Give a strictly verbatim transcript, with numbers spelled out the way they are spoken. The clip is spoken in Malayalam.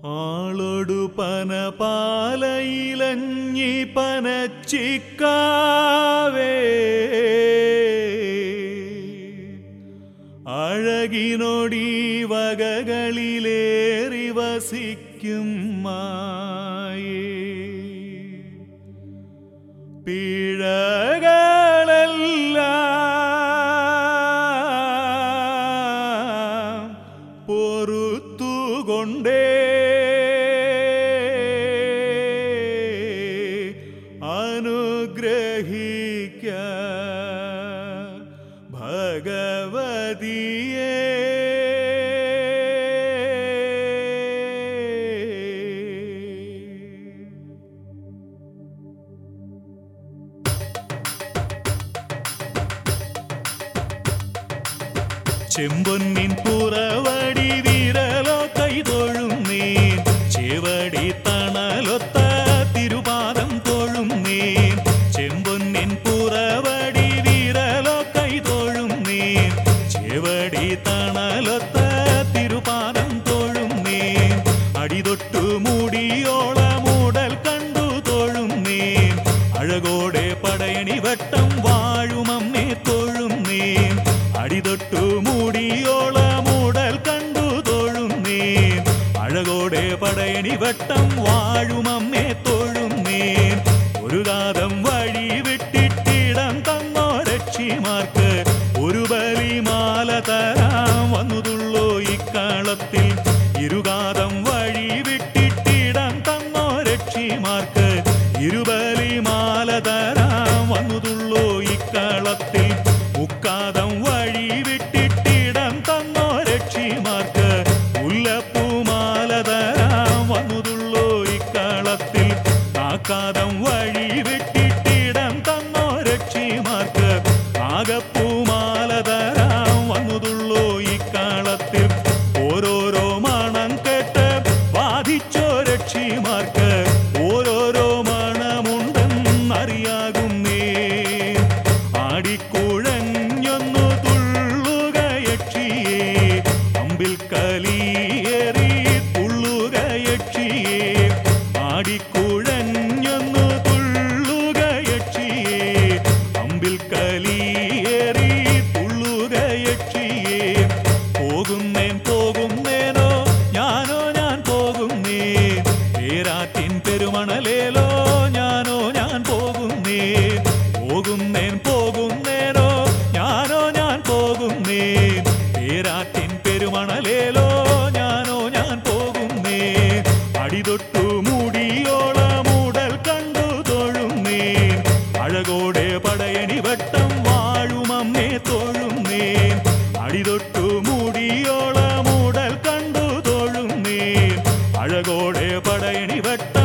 ആളൊടു പന പാലയിലഞ്ഞി പനച്ചിക്കാവേ അഴകിനൊടി വകകളിലേറി വസിക്കും മായേ പിഴകളെല്ലാം പൊറുത്തുകൊണ്ടേ അനുഗ്രഹിക്ക ഭഗവതിയേ ചെമ്പൊന്നിൻ പുറവടി വിരലോ കൈതൊഴും നീൻ ചെവടി തണലൊത്ത തിരുപാദം തൊഴും നീൻ ചെമ്പൊന്നിൻ പുറവടി വിരലോ കൈതൊഴും നീൻ ചെവടി തണലൊത്ത തിരുപാദം തൊഴും നീൻ അടിതൊട്ടു മൂടിയോള മൂടൽ കണ്ടു തൊഴും നീൻ അഴകോടെ പടയണി വട്ടം വാഴുമമ്മേ തൊഴും നീൻ അടിതൊട്ടു മൂടിയോള മൂടൽ കണ്ടു തൊഴും നീൻ അഴകോടെ പടയണി വട്ടം വാഴുമമ്മേ തൊഴും നീൻ ഒരു കാതം വഴി വിട്ടിട്ടിടം തന്നോ രക്ഷിമാർക്ക് ഒരു ബലിമാല തരാം വന്നുതുള്ളോ ഇക്കാളത്തിൽ ഇരുകാതം വഴി വിട്ടിട്ടിടം തന്നോ രക്ഷിമാർക്ക് ഇരുബലിമാല തരാം വന്നുതുള്ളോ ഇക്കാളത്തിൽ മുക്കാതം വഴി വിട്ടിട്ടിടം തന്നോ രക്ഷിമാർക്ക് മുല്ലപ്പൂമാല തരാം വന്നുതുള്ളോ ഇക്കാളത്തിൽ കാക്കാതം വഴി വിട്ടിട്ടിടം തന്നോ രക്ഷിമാർക്ക് ആകപ്പൂമാല തരാം വന്നുതുള്ളോ ഇക്കാളത്തിൽ ഓരോരോ മണം കേട്ട് ബാധിച്ചോ രക്ഷിമാർക്ക് ഓരോരോ മണമുണ്ടെന്നറിയാകും നീ ആടിക്കുഴഞ്ഞൊന്നു തുള്ളുക യക്ഷിയേ അമ്പിൽ കലിയേറി തുള്ളുക യക്ഷിയേ ആടിക്കുഴഞ്ഞൊന്നു തുള്ളുക യക്ഷിയേ അമ്പിൽ കലിയേറി തുള്ളുക യക്ഷിയേ പോകുന്നേൻ പോകുന്നേനോ ഞാനോ ഞാൻ പോകുന്നേ പേരാറ്റിൻ പെരുമണലേലോ ഞാനോ ഞാൻ പോകുന്നേ പോകുന്നേൻ പോകുന്നേനോ ഞാനോ ഞാൻ പോകുന്നേ പേരാറ്റിൻ പെരുമണലേലോ ഞാനോ ഞാൻ പോകുന്നേ അടിതൊട്ടു മൂടിയോള മൂടൽ കണ്ടു തൊഴുന്നേ അഴകോടെ പടയണി വട്ടം വാഴുമമ്മേ തൊഴുന്നേ അടിതൊട്ടു മൂടിയോള മൂടൽ കണ്ടു തൊഴുന്നേ അഴകോടെ പടയണി വട്ടം